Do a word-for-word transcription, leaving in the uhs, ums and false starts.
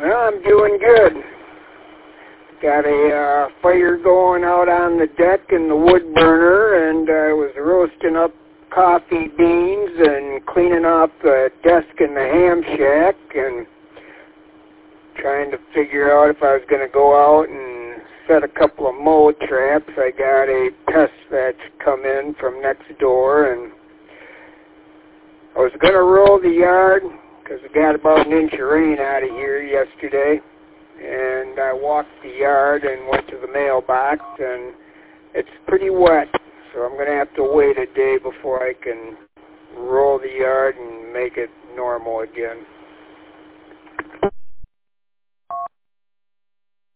Well, I'm doing good. Got a uh, fire going out on the deck in the wood burner, and I was roasting up coffee beans and cleaning off the desk in the ham shack and trying to figure out if I was going to go out and set a couple of mole traps. I got a pest that's come in from next door, and I was going to roll the yard because we got about an inch of rain out of here yesterday. And I walked the yard and went to the mailbox, and it's pretty wet, so I'm going to have to wait a day before I can roll the yard and make it normal again.